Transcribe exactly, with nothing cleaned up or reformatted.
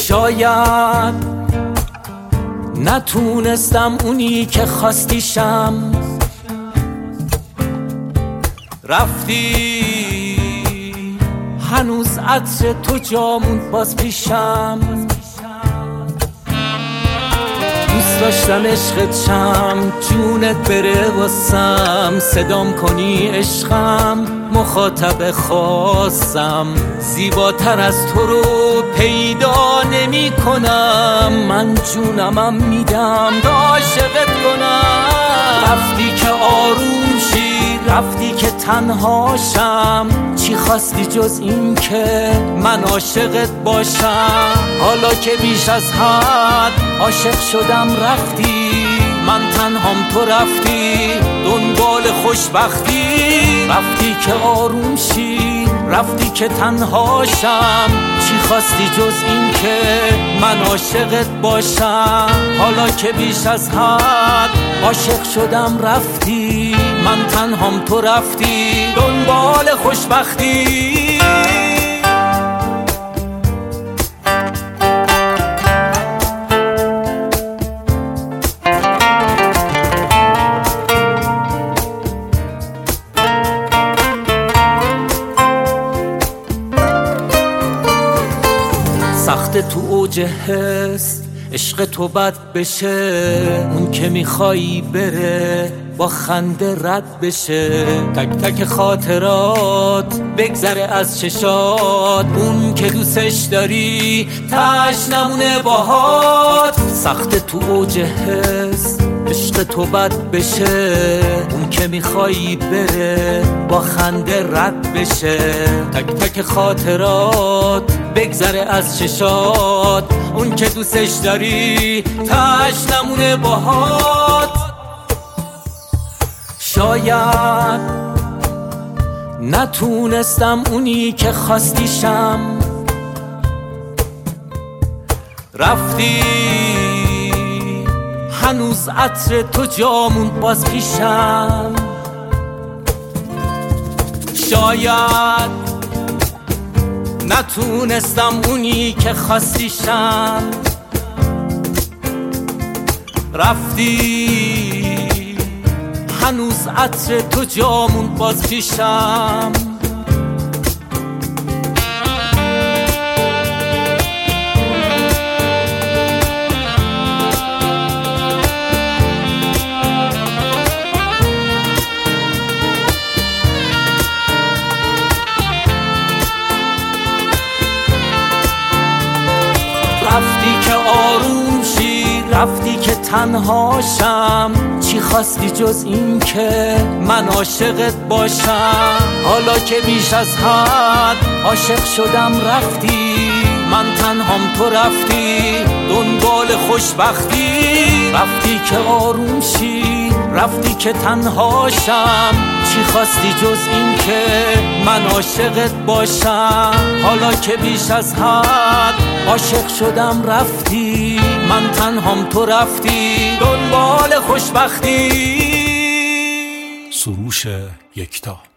شاید نتونستم اونی که خواستیشم، رفتی هنوز عطر تو جامون باز پیشم. دوست داشتم عشقت شم، جونت بره واسم، صدام کنی عشقم، مخاطب خاصم. زیباتر از تو رو پیدا نمی کنم، من جونمم میدم تا عاشقت کنم. رفتی که آروم شی، رفتی که تنهاشم، چی خواستی جز این که من عاشقت باشم؟ حالا که بیش از حد عاشق شدم رفتی، من تنهام تو رفتی دنبال خوشبختی. رفتی که آروم شی، رفتی که تنهاشم، چی خواستی جز این که من عاشقت باشم؟ حالا که بیش از حد عاشق شدم رفتی، من تنهام تو رفتی دنبال خوشبختی. سخت تو اوج حس، عشق تو بد بشه، اون که میخوایی بره با خنده رد بشه. تک تک خاطرات بگذره از چشات، اون که دوستش داری تاش نمونه باهات. سخت تو اوج حس، عشق تو بد بشه، اون که میخوایی بره با خنده رد بشه. تک تک خاطرات بگذره از چشات، اون که دوستش داری تاش نمونه باهات. شاید نتونستم اونی که خواستیشم، رفتی هنوز عطر تو جامون باز پیشم. شاید نتونستم اونی که خواستیشم، رفتی هنوز عطر تو جامون باز پیشم. رفتی که آروم شی، رفتی که تنهاشم، چی خواستی جز این که من عاشقت باشم؟ حالا که بیش از حد عاشق شدم رفتی، من تنهام تو رفتی دنبال خوشبختی. رفتی که آروم شی، رفتی که تنهاشم، چی خواستی جز این که من عاشقت باشم؟ حالا که بیش از حد عاشق شدم رفتی، من تنهام تو رفتی دنبال خوشبختی. سروش یکتا.